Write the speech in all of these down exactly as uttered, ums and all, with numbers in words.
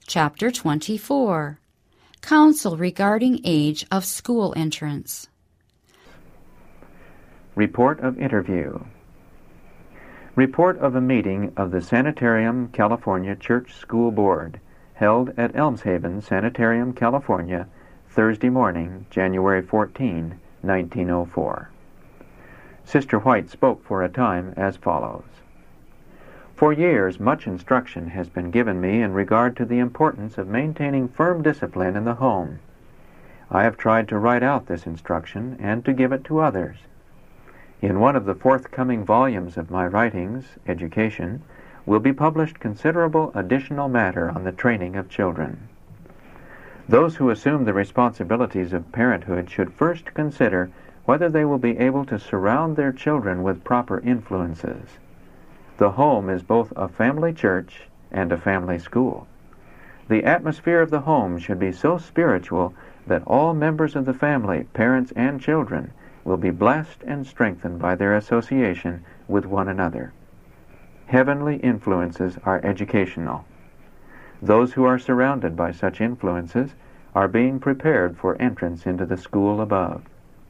Chapter twenty-four. Counsel regarding age of school entrance. Report of interview. Report of a meeting of the Sanitarium, California Church School Board held at Elmshaven Sanitarium, California, Thursday morning, January fourteenth, nineteen oh four. Sister White spoke for a time as follows. For years, much instruction has been given me in regard to the importance of maintaining firm discipline in the home. I have tried to write out this instruction and to give it to others. In one of the forthcoming volumes of my writings, Education, will be published considerable additional matter on the training of children. Those who assume the responsibilities of parenthood should first consider whether they will be able to surround their children with proper influences. The home is both a family church and a family school. The atmosphere of the home should be so spiritual that all members of the family, parents and children, will be blessed and strengthened by their association with one another. Heavenly influences are educational. Those who are surrounded by such influences are being prepared for entrance into the school above.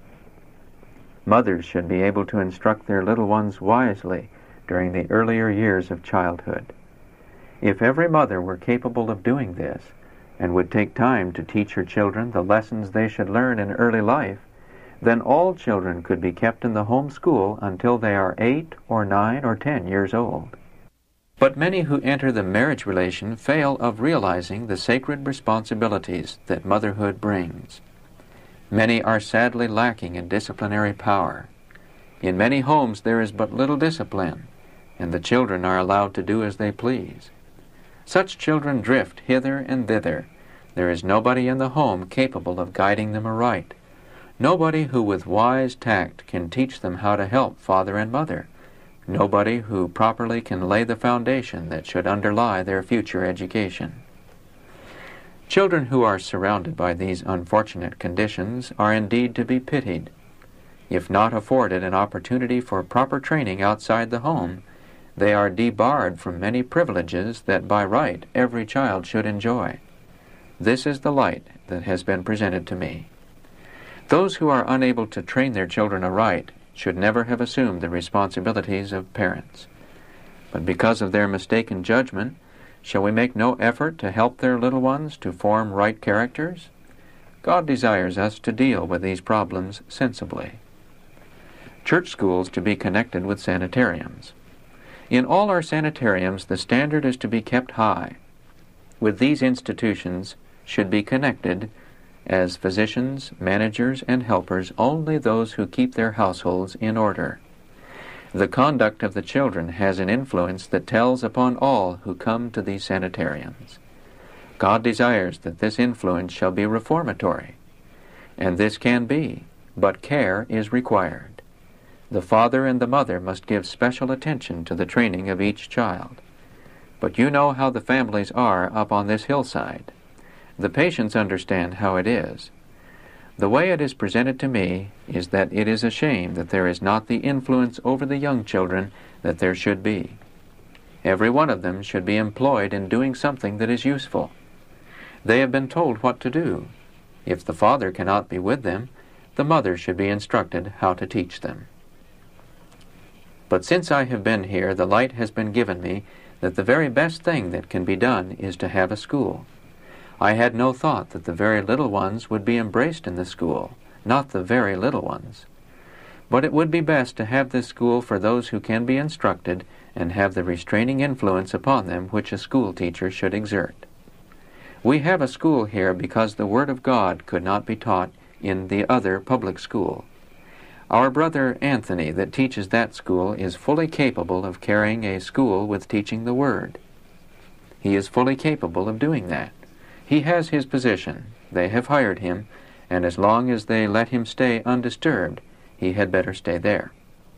Mothers should be able to instruct their little ones wisely during the earlier years of childhood. If every mother were capable of doing this and would take time to teach her children the lessons they should learn in early life, then all children could be kept in the home school until they are eight or nine or ten years old. But many who enter the marriage relation fail of realizing the sacred responsibilities that motherhood brings. Many are sadly lacking in disciplinary power. In many homes there is but little discipline, and the children are allowed to do as they please. Such children drift hither and thither. There is nobody in the home capable of guiding them aright. Nobody who with wise tact can teach them how to help father and mother. Nobody who properly can lay the foundation that should underlie their future education. Children who are surrounded by these unfortunate conditions are indeed to be pitied. If not afforded an opportunity for proper training outside the home, they are debarred from many privileges that by right every child should enjoy. This is the light that has been presented to me. Those who are unable to train their children aright should never have assumed the responsibilities of parents. But because of their mistaken judgment, shall we make no effort to help their little ones to form right characters? God desires us to deal with these problems sensibly. Church schools to be connected with sanitariums. In all our sanitariums, the standard is to be kept high. With these institutions should be connected as physicians, managers, and helpers only those who keep their households in order. The conduct of the children has an influence that tells upon all who come to these sanitariums. God desires that this influence shall be reformatory, and this can be, but care is required. The father and the mother must give special attention to the training of each child. But you know how the families are up on this hillside. The patients understand how it is. The way it is presented to me is that it is a shame that there is not the influence over the young children that there should be. Every one of them should be employed in doing something that is useful. They have been told what to do. If the father cannot be with them, the mother should be instructed how to teach them. But since I have been here, the light has been given me that the very best thing that can be done is to have a school. I had no thought that the very little ones would be embraced in the school, not the very little ones. But it would be best to have this school for those who can be instructed and have the restraining influence upon them which a school teacher should exert. We have a school here because the Word of God could not be taught in the other public school. Our brother Anthony that teaches that school is fully capable of carrying a school with teaching the Word. He is fully capable of doing that. He has his position. They have hired him, and as long as they let him stay undisturbed, he had better stay there.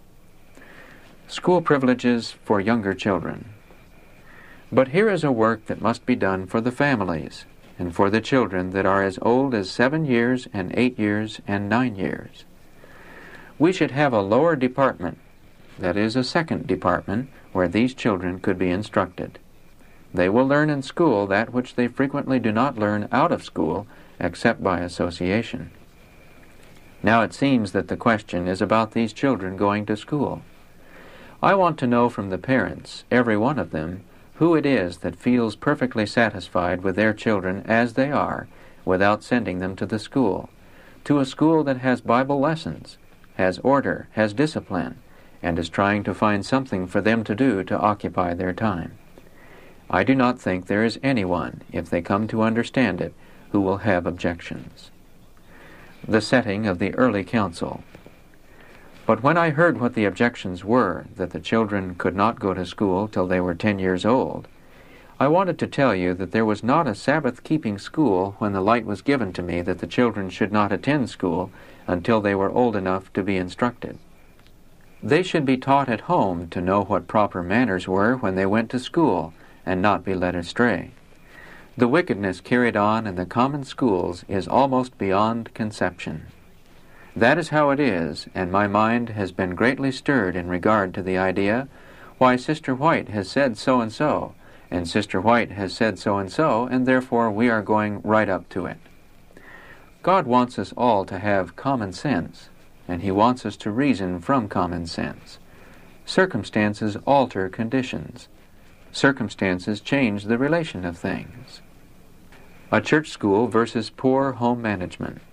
School privileges for younger children. But here is a work that must be done for the families, and for the children that are as old as seven years and eight years and nine years. We should have a lower department, that is, a second department, where these children could be instructed. They will learn in school that which they frequently do not learn out of school except by association. Now it seems that the question is about these children going to school. I want to know from the parents, every one of them, who it is that feels perfectly satisfied with their children as they are without sending them to the school, to a school that has Bible lessons, has order, has discipline, and is trying to find something for them to do to occupy their time. I do not think there is anyone, if they come to understand it, who will have objections. The setting of the early council. But when I heard what the objections were, that the children could not go to school till they were ten years old, I wanted to tell you that there was not a Sabbath-keeping school when the light was given to me that the children should not attend school until they were old enough to be instructed. They should be taught at home to know what proper manners were when they went to school, and not be led astray. The wickedness carried on in the common schools is almost beyond conception. That is how it is, and my mind has been greatly stirred in regard to the idea, why Sister White has said so-and-so, and Sister White has said so-and-so, and therefore we are going right up to it. God wants us all to have common sense, and He wants us to reason from common sense. Circumstances alter conditions. Circumstances change the relation of things. A church school versus poor home management.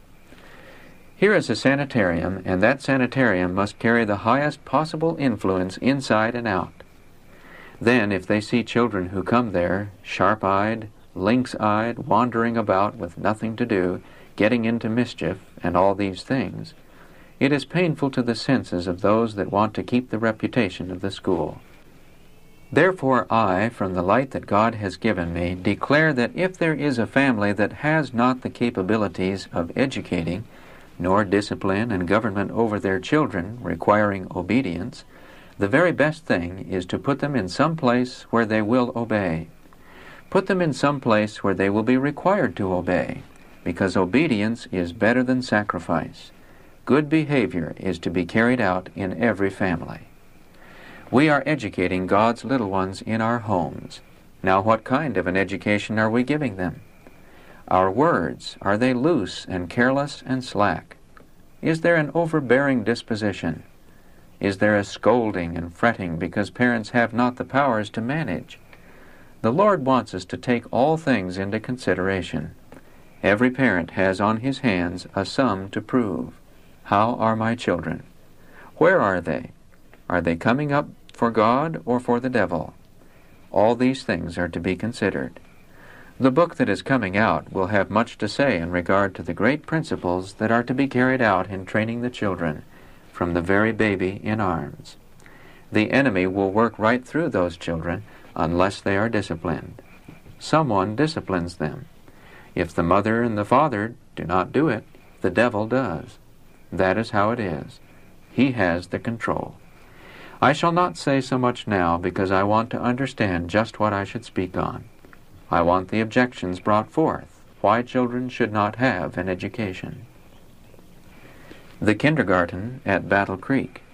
Here is a sanitarium, and that sanitarium must carry the highest possible influence inside and out. Then, if they see children who come there, sharp-eyed, lynx-eyed, wandering about with nothing to do, getting into mischief, and all these things, it is painful to the senses of those that want to keep the reputation of the school. Therefore I, from the light that God has given me, declare that if there is a family that has not the capabilities of educating, nor discipline and government over their children requiring obedience, the very best thing is to put them in some place where they will obey. Put them in some place where they will be required to obey, because obedience is better than sacrifice. Good behavior is to be carried out in every family. We are educating God's little ones in our homes. Now what kind of an education are we giving them? Our words, are they loose and careless and slack? Is there an overbearing disposition? Is there a scolding and fretting because parents have not the powers to manage? The Lord wants us to take all things into consideration. Every parent has on his hands a sum to prove. How are my children? Where are they? Are they coming up for God or for the devil? All these things are to be considered. The book that is coming out will have much to say in regard to the great principles that are to be carried out in training the children from the very baby in arms. The enemy will work right through those children unless they are disciplined. Someone disciplines them. If the mother and the father do not do it, the devil does. That is how it is. He has the control. I shall not say so much now because I want to understand just what I should speak on. I want the objections brought forth, why children should not have an education. The kindergarten at Battle Creek.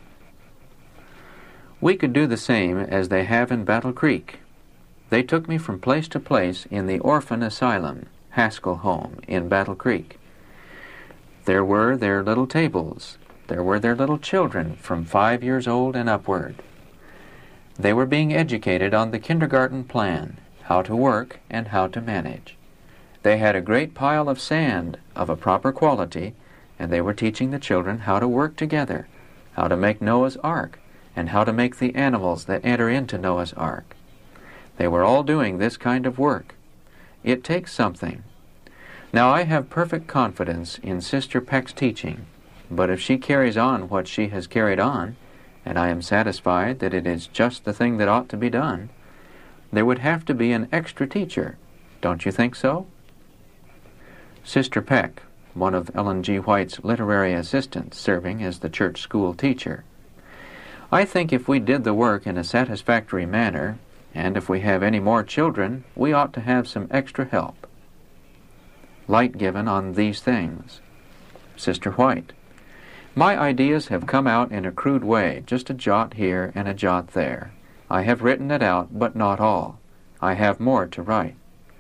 We could do the same as they have in Battle Creek. They took me from place to place in the orphan asylum, Haskell Home, in Battle Creek. There were their little tables. There were their little children from five years old and upward. They were being educated on the kindergarten plan, how to work and how to manage. They had a great pile of sand of a proper quality, and they were teaching the children how to work together, how to make Noah's Ark, and how to make the animals that enter into Noah's Ark. They were all doing this kind of work. It takes something. Now I have perfect confidence in Sister Peck's teaching, but if she carries on what she has carried on, and I am satisfied that it is just the thing that ought to be done, there would have to be an extra teacher. Don't you think so? Sister Peck, one of Ellen G. White's literary assistants, serving as the church school teacher. I think if we did the work in a satisfactory manner, and if we have any more children, we ought to have some extra help. Light given on these things. Sister White. My ideas have come out in a crude way, just a jot here and a jot there. I have written it out, but not all. I have more to write.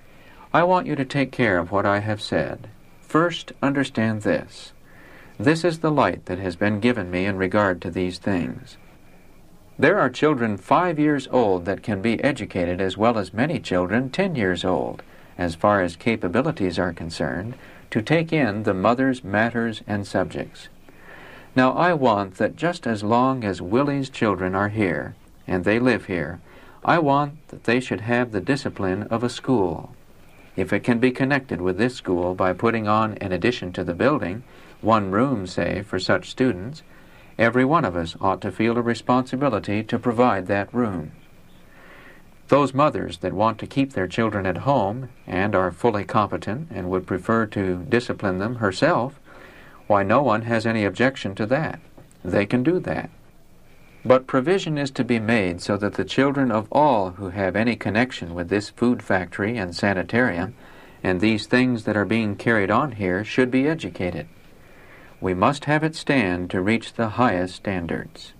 I want you to take care of what I have said. First, understand this. This is the light that has been given me in regard to these things. There are children five years old that can be educated as well as many children ten years old, as far as capabilities are concerned, to take in the mother's matters and subjects. Now I want that just as long as Willie's children are here, and they live here, I want that they should have the discipline of a school. If it can be connected with this school by putting on an addition to the building, one room, say, for such students, every one of us ought to feel a responsibility to provide that room. Those mothers that want to keep their children at home and are fully competent and would prefer to discipline them herself, why, no one has any objection to that. They can do that. But provision is to be made so that the children of all who have any connection with this food factory and sanitarium and these things that are being carried on here should be educated. We must have it stand to reach the highest standards.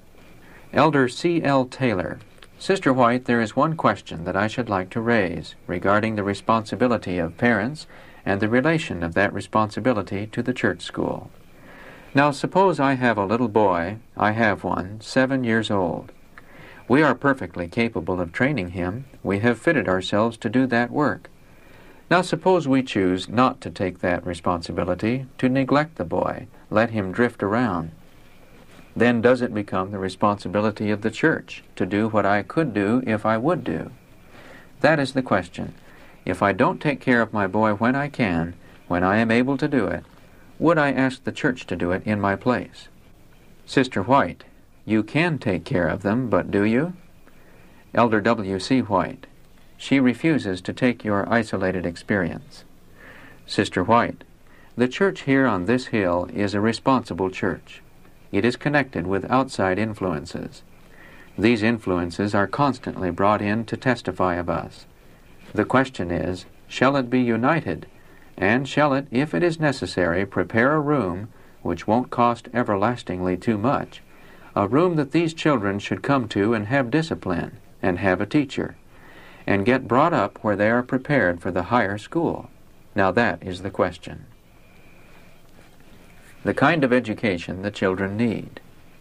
Elder C L Taylor. Sister White, there is one question that I should like to raise regarding the responsibility of parents and the relation of that responsibility to the church school. Now suppose I have a little boy, I have one, seven years old. We are perfectly capable of training him. We have fitted ourselves to do that work. Now suppose we choose not to take that responsibility, to neglect the boy, let him drift around. Then does it become the responsibility of the church to do what I could do if I would do? That is the question. If I don't take care of my boy when I can, when I am able to do it, would I ask the church to do it in my place? Sister White, you can take care of them, but do you? Elder W C White, she refuses to take your isolated experience. Sister White, the church here on this hill is a responsible church. It is connected with outside influences. These influences are constantly brought in to testify of us. The question is, shall it be united? And shall it, if it is necessary, prepare a room, which won't cost everlastingly too much, a room that these children should come to and have discipline, and have a teacher, and get brought up where they are prepared for the higher school? Now that is the question. The kind of education the children need.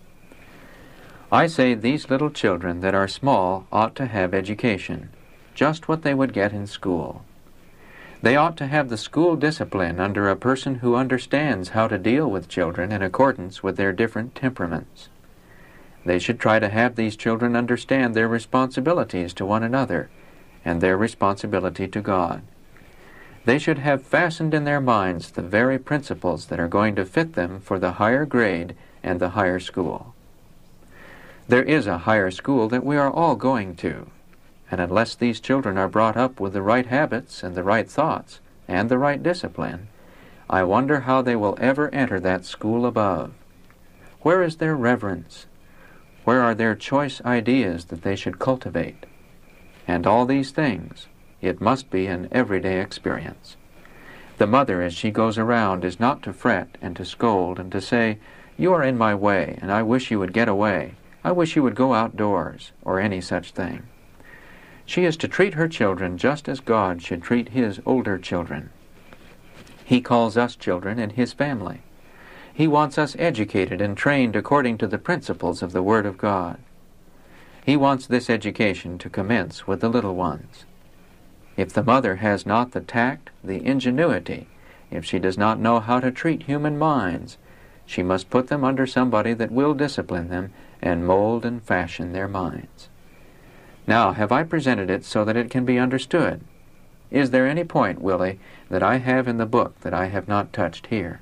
I say these little children that are small ought to have education, just what they would get in school. They ought to have the school discipline under a person who understands how to deal with children in accordance with their different temperaments. They should try to have these children understand their responsibilities to one another and their responsibility to God. They should have fastened in their minds the very principles that are going to fit them for the higher grade and the higher school. There is a higher school that we are all going to, and unless these children are brought up with the right habits and the right thoughts and the right discipline, I wonder how they will ever enter that school above. Where is their reverence? Where are their choice ideas that they should cultivate? And all these things, it must be an everyday experience. The mother, as she goes around, is not to fret and to scold and to say, "You are in my way, and I wish you would get away. I wish you would go outdoors," or any such thing. She is to treat her children just as God should treat His older children. He calls us children in His family. He wants us educated and trained according to the principles of the Word of God. He wants this education to commence with the little ones. If the mother has not the tact, the ingenuity, if she does not know how to treat human minds, she must put them under somebody that will discipline them and mold and fashion their minds. Now, have I presented it so that it can be understood? Is there any point, Willie, that I have in the book that I have not touched here?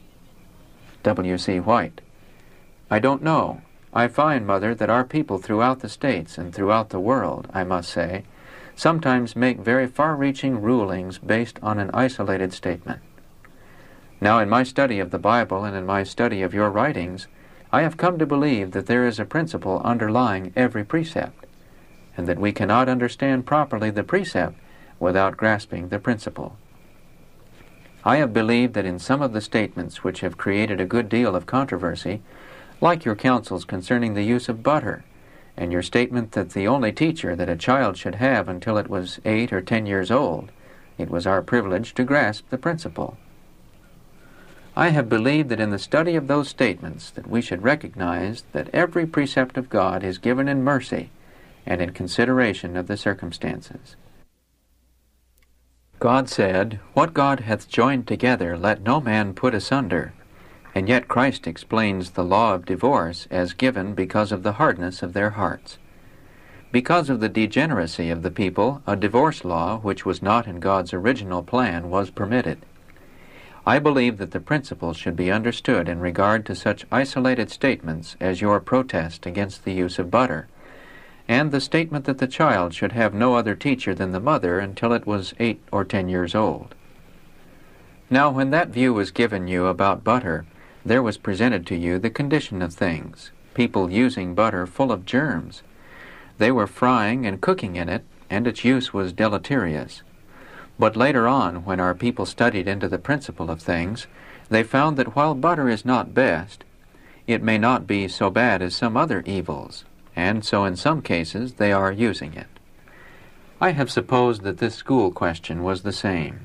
W C White, I don't know. I find, Mother, that our people throughout the states and throughout the world, I must say, sometimes make very far-reaching rulings based on an isolated statement. Now, in my study of the Bible and in my study of your writings, I have come to believe that there is a principle underlying every precept, and that we cannot understand properly the precept without grasping the principle. I have believed that in some of the statements which have created a good deal of controversy, like your counsels concerning the use of butter, and your statement that the only teacher that a child should have until it was eight or ten years old, it was our privilege to grasp the principle. I have believed that in the study of those statements that we should recognize that every precept of God is given in mercy and in consideration of the circumstances. God said, "What God hath joined together, let no man put asunder." And yet Christ explains the law of divorce as given because of the hardness of their hearts. Because of the degeneracy of the people, a divorce law, which was not in God's original plan, was permitted. I believe that the principle should be understood in regard to such isolated statements as your protest against the use of butter, and the statement that the child should have no other teacher than the mother until it was eight or ten years old. Now, when that view was given you about butter, there was presented to you the condition of things, people using butter full of germs. They were frying and cooking in it, and its use was deleterious. But later on, when our people studied into the principle of things, they found that while butter is not best, it may not be so bad as some other evils, and so in some cases they are using it. I have supposed that this school question was the same.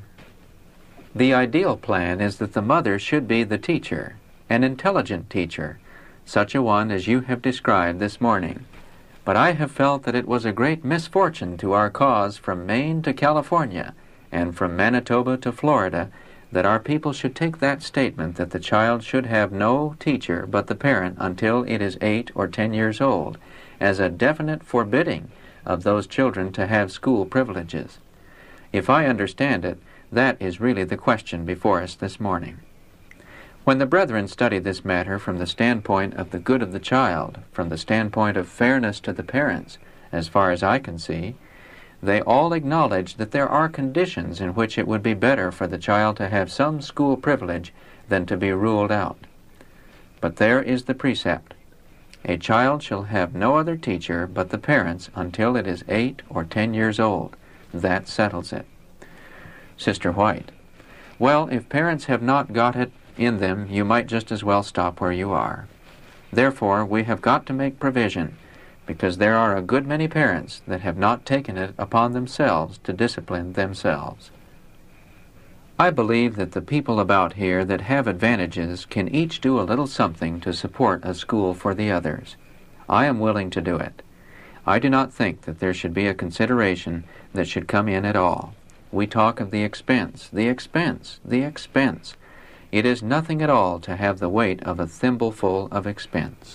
The ideal plan is that the mother should be the teacher, an intelligent teacher, such a one as you have described this morning. But I have felt that it was a great misfortune to our cause from Maine to California and from Manitoba to Florida that our people should take that statement that the child should have no teacher but the parent until it is eight or ten years old as a definite forbidding of those children to have school privileges. If I understand it, that is really the question before us this morning. When the brethren study this matter from the standpoint of the good of the child, from the standpoint of fairness to the parents, as far as I can see, they all acknowledge that there are conditions in which it would be better for the child to have some school privilege than to be ruled out. But there is the precept. A child shall have no other teacher but the parents until it is eight or ten years old. That settles it. Sister White: well, if parents have not got it in them, you might just as well stop where you are. Therefore, we have got to make provision, because there are a good many parents that have not taken it upon themselves to discipline themselves. I believe that the people about here that have advantages can each do a little something to support a school for the others. I am willing to do it. I do not think that there should be a consideration that should come in at all. We talk of the expense, the expense, the expense. It is nothing at all to have the weight of a thimbleful of expense.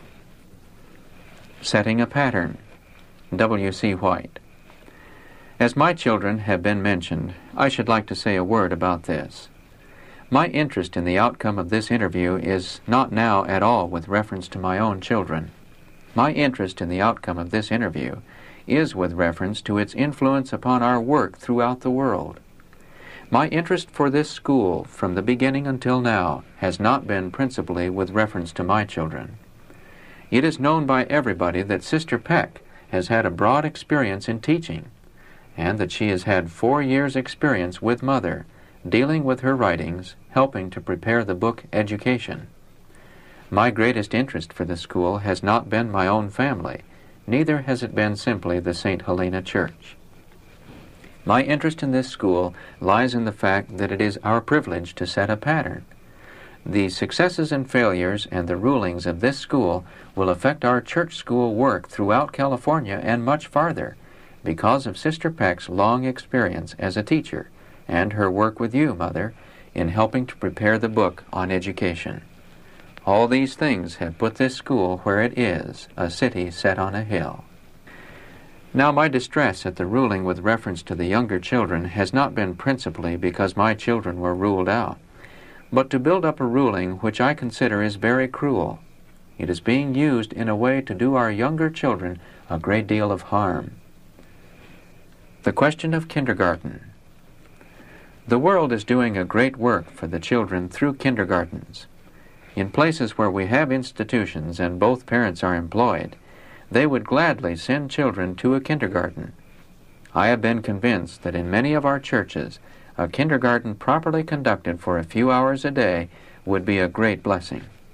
Setting a pattern. W C White. As my children have been mentioned, I should like to say a word about this. My interest in the outcome of this interview is not now at all with reference to my own children. My interest in the outcome of this interview is with reference to its influence upon our work throughout the world. My interest for this school, from the beginning until now, has not been principally with reference to my children. It is known by everybody that Sister Peck has had a broad experience in teaching, and that she has had four years' experience with Mother, dealing with her writings, helping to prepare the book Education. My greatest interest for the school has not been my own family, neither has it been simply the Saint Helena Church. My interest in this school lies in the fact that it is our privilege to set a pattern. The successes and failures and the rulings of this school will affect our church school work throughout California and much farther, because of Sister Peck's long experience as a teacher and her work with you, Mother, in helping to prepare the book on education. All these things have put this school where it is, a city set on a hill. Now, my distress at the ruling with reference to the younger children has not been principally because my children were ruled out, but to build up a ruling which I consider is very cruel. It is being used in a way to do our younger children a great deal of harm. The question of kindergarten. The world is doing a great work for the children through kindergartens. In places where we have institutions and both parents are employed, they would gladly send children to a kindergarten. I have been convinced that in many of our churches, a kindergarten properly conducted for a few hours a day would be a great blessing.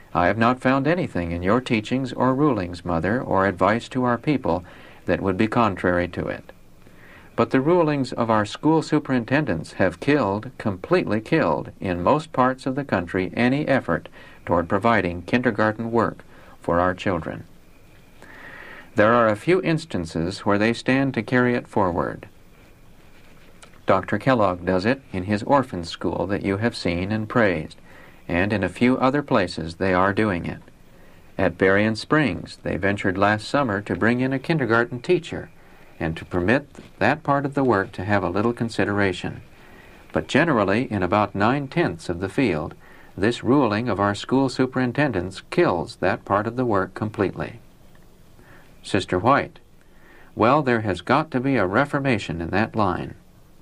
I have not found anything in your teachings or rulings, Mother, or advice to our people that would be contrary to it. But the rulings of our school superintendents have killed, completely killed, in most parts of the country any effort toward providing kindergarten work for our children. There are a few instances where they stand to carry it forward. Doctor Kellogg does it in his orphan school that you have seen and praised, and in a few other places they are doing it. At Berrien Springs, they ventured last summer to bring in a kindergarten teacher and to permit that part of the work to have a little consideration. But generally, in about nine-tenths of the field, this ruling of our school superintendents kills that part of the work completely. Sister White, well, there has got to be a reformation in that line.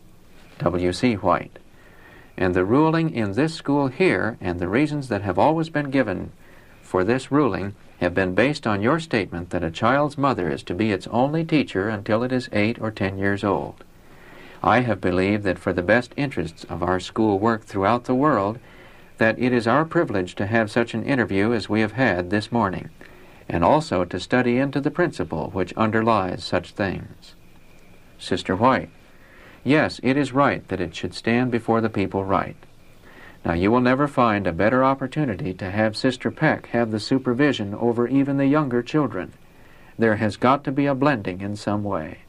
W C White, and the ruling in this school here and the reasons that have always been given for this ruling have been based on your statement that a child's mother is to be its only teacher until it is eight or ten years old. I have believed that for the best interests of our school work throughout the world, that it is our privilege to have such an interview as we have had this morning, and also to study into the principle which underlies such things. Sister White, yes, it is right that it should stand before the people right. Now, you will never find a better opportunity to have Sister Peck have the supervision over even the younger children. There has got to be a blending in some way.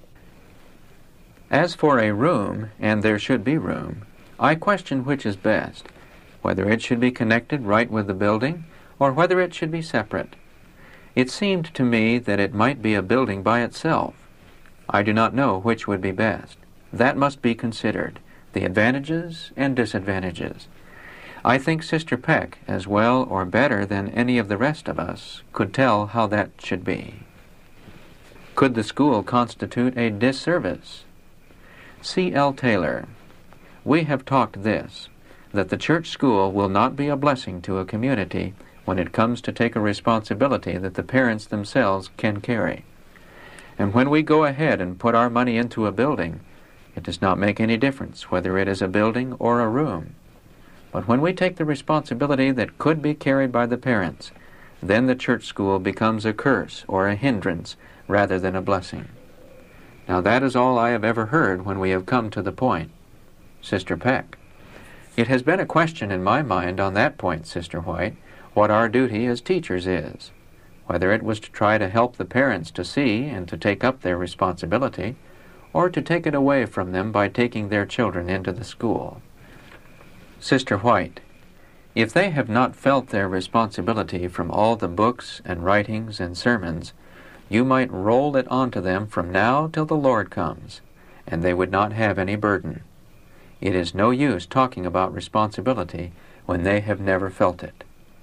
As for a room, and there should be room, I question which is best, whether it should be connected right with the building, or whether it should be separate. It seemed to me that it might be a building by itself. I do not know which would be best. That must be considered, the advantages and disadvantages. I think Sister Peck, as well or better than any of the rest of us, could tell how that should be. Could the school constitute a disservice? C L Taylor, we have talked this, that the church school will not be a blessing to a community when it comes to take a responsibility that the parents themselves can carry. And when we go ahead and put our money into a building, it does not make any difference whether it is a building or a room. But when we take the responsibility that could be carried by the parents, then the church school becomes a curse or a hindrance rather than a blessing. Now that is all I have ever heard when we have come to the point. Sister Peck, it has been a question in my mind on that point, Sister White, what our duty as teachers is, whether it was to try to help the parents to see and to take up their responsibility, or to take it away from them by taking their children into the school. Sister White, if they have not felt their responsibility from all the books and writings and sermons, you might roll it onto them from now till the Lord comes, and they would not have any burden. It is no use talking about responsibility when they have never felt it.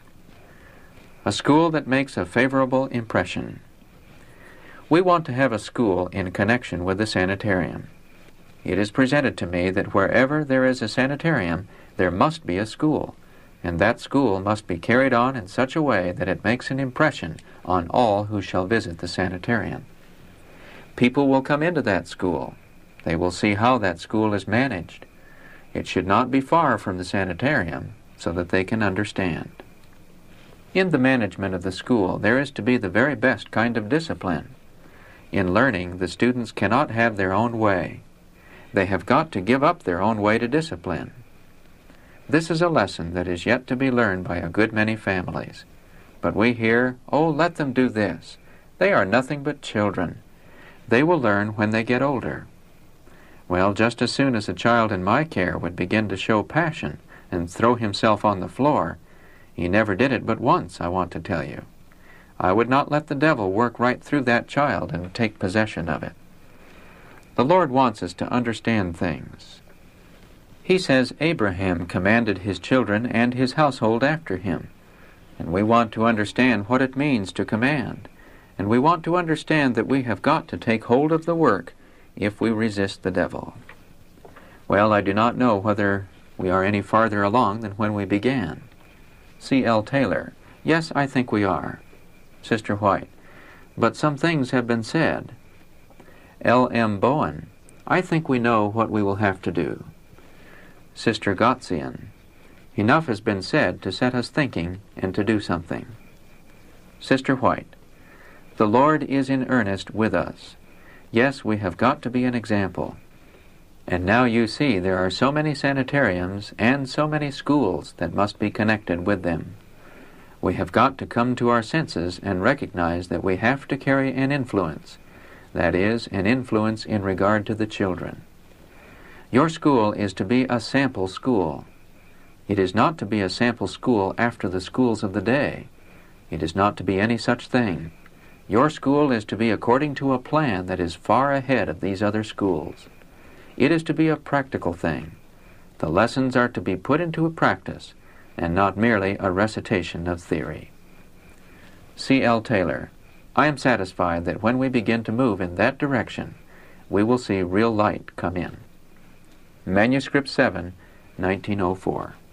A school that makes a favorable impression. We want to have a school in connection with the sanitarium. It is presented to me that wherever there is a sanitarium, there must be a school, and that school must be carried on in such a way that it makes an impression on all who shall visit the sanitarium. People will come into that school. They will see how that school is managed. It should not be far from the sanitarium so that they can understand. In the management of the school, there is to be the very best kind of discipline. In learning, the students cannot have their own way. They have got to give up their own way to discipline. This is a lesson that is yet to be learned by a good many families. But we hear, oh, let them do this. They are nothing but children. They will learn when they get older. Well, just as soon as a child in my care would begin to show passion and throw himself on the floor, he never did it but once, I want to tell you. I would not let the devil work right through that child and take possession of it. The Lord wants us to understand things. He says Abraham commanded his children and his household after him. And we want to understand what it means to command. And we want to understand that we have got to take hold of the work if we resist the devil. Well, I do not know whether we are any farther along than when we began. C L Taylor, yes, I think we are. Sister White, but some things have been said. L M Bowen, I think we know what we will have to do. Sister Gotzian, Enough has been said to set us thinking and to do something. Sister White, the Lord is in earnest with us. Yes, we have got to be an example. And now you see there are so many sanitariums and so many schools that must be connected with them. We have got to come to our senses and recognize that we have to carry an influence, that is, an influence in regard to the children. Your school is to be a sample school. It is not to be a sample school after the schools of the day. It is not to be any such thing. Your school is to be according to a plan that is far ahead of these other schools. It is to be a practical thing. The lessons are to be put into a practice, and not merely a recitation of theory. C L Taylor, I am satisfied that when we begin to move in that direction, we will see real light come in. Manuscript seven, nineteen oh four.